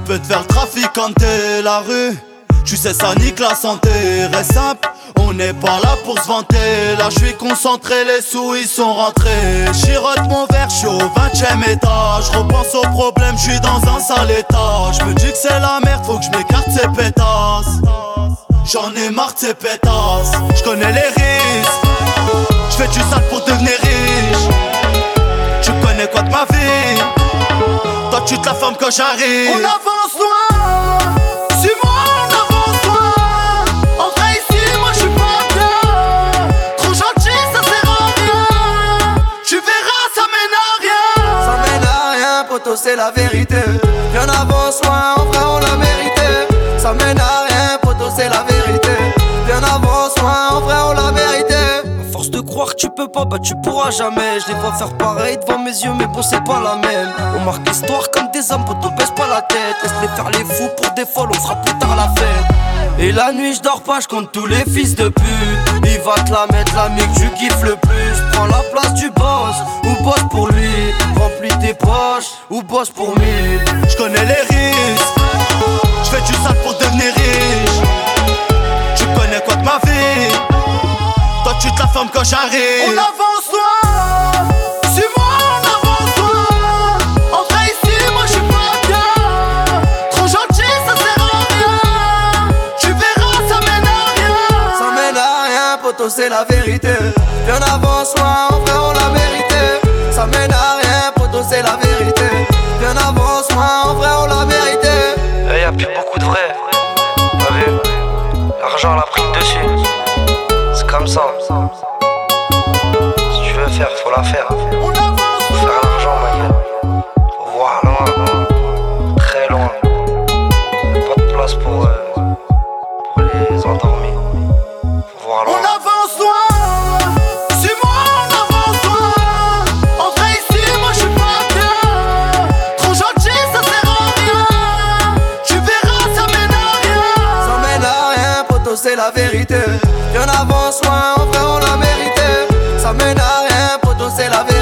peut te faire trafiquanter la rue. Tu sais ça nique la santé, reste simple, on n'est pas là pour se vanter. Là je suis concentré, les sous ils sont rentrés. Chirote mon verre, je suis au 20ème étage. Repense aux problèmes, je suis dans un sale état. Je me dis que c'est la merde, faut que je m'écarte ces pétasses. J'en ai marre de ces pétasses. Je connais les risques, je fais du sale pour devenir riche. Tu connais quoi de ma vie? Toi tu te la fermes quand j'arrive. On avance loin, suis-moi, on avance loin. En vrai ici, moi je suis pas bien. Trop gentil, ça sert à rien. Tu verras, ça mène à rien. Ça mène à rien, poto, c'est la vérité. Viens avance loin, en vrai on l'a mérité. Ça mène à rien, poto, c'est la vérité. Viens avance loin, en vrai on l'a mérité. À force de croire que tu peux pas, bah tu pourras jamais. Je les vois faire pareil devant mes yeux, mais bon c'est pas la même. On marque l'histoire comme des hommes, poto, baisse pas la tête. Laisse-les faire les fous pour des folles, on fera plus tard la fête. Et la nuit je dors pas, je compte tous les fils de pute. Il va te la mettre l'ami que tu kiffes le plus. Prends la place du boss, ou bosse pour lui. Remplis tes poches, ou bosse pour mille. Je connais les risques, je fais du sale pour devenir riche. Tu connais quoi de ma vie? Toi tu te la fermes quand j'arrive. On avance loin, suis-moi, on avance loin. En vrai ici, moi je suis pas bien. Trop gentil, ça sert à rien. Tu verras, ça mène à rien. Ça mène à rien, poto, c'est la vérité. Viens avance loin, en vrai on l'a mérité. Ça mène à rien, poto, c'est la vérité. Viens avance loin, en vrai on l'a mérité. Y'a plus beaucoup de vrai. T'as vu? L'argent l'a pris le dessus. C'est comme ça. Si tu veux faire, faut la faire. On avance Faut faire l'argent, ma gueule. Faut voir loin, très loin. Y'a pas de place pour les endormis. Faut voir On loin. avance loin, suis-moi, on avance loin. En vrai ici, moi je suis pas bien. Trop gentil, ça sert à rien. Tu verras, ça mène à rien. Ça mène à rien, poto, c'est la vérité. Viens avance loin, en vrai on l'a mérité. Ça mène à rien, poto, c'est la vérité.